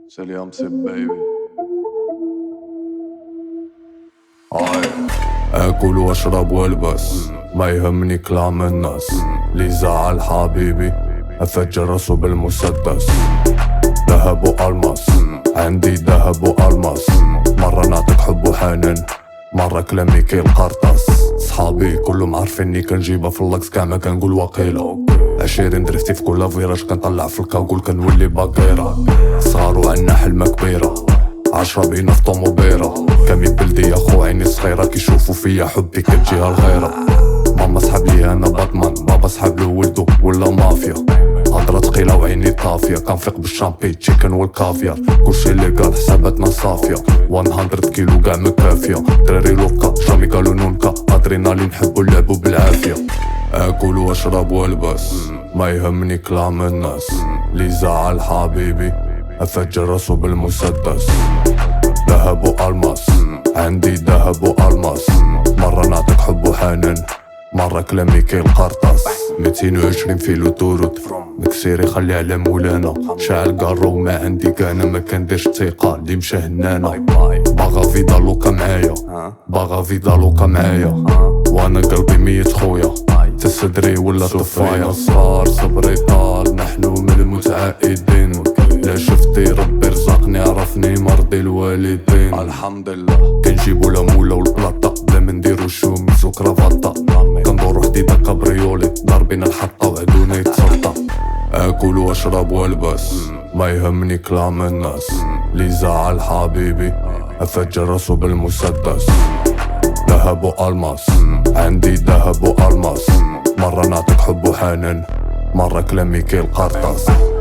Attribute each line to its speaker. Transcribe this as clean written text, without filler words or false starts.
Speaker 1: سلام سي بيبي. اكل واشرب والبس، ما يهمني كلام الناس. لي زعل حبيبي افجر راسه بالمسدس. ذهب والماس، عندي ذهب والماس. مرة نعطيك حب وحنان، مرة كلامي كالقرطاس. صحابي كلهم عارفيني كنجيبها في اللكس كاع ما كنقول وقيلة. 20 درفتي في كل فيراج كنطلع في الكاكول كنولي باكيرة. صغار وعنا حلمة كبيرة، 10 بينا في طوموبيرة. كامي بلدي يا خو عيني صغيرة كيشوفو فيا حبي كتجيها الغيرة. ماما صحاب لي انا باتمان، بابا صحاب له ولدو ولا مافيا. هضرة تقيلة وعيني طافية، كنفيق بالشامبي تشيكن والكافيار. كلشي اللي قال حساباتنا صافية، 100 كيلو قاع مكافية. دراري لوكا جامي قالو نونكا، ادرينالين نحبو نلعبو بالعافية. اكل واشرب والبس، ما يهمني كلام الناس. لي زعل حبيبي افجر راسو بالمسدس. ذهب والماس، عندي ذهب والماس. مرة نعطيك حب وحنان، مرة كلامي كالقرطاس. 220 في لوتوروت مكسيري خلي على مولانا. شاعل قارو ما عندي كانا، ما كنديرش ثقة اللي مشى هنانا. باغا فيدالوكا معايا، باغا فيدالوكا معايا. وانا قلبي ميت خويا، تسدري ولا طفايا. صغار صبري طال، نحنو من المتعائدين. لا شفتي ربي رزقني عرفني مرضي الوالدين. الحمد لله كنجيبو لا مولا والبلاطة، بلا ما نديرو شوميز وكرافاطة. كندورو حديدة كابريولي، ضاربين الحطة وعدونا يتسلطة. اكل واشرب والبس، ما يهمني كلام الناس. لي زعل حبيبي افجر راسو بالمسدس. ذهب والماس، عندي ذهب والماس. مرة نعطيك حب وحنان، مرة كلامي كالقرطاس.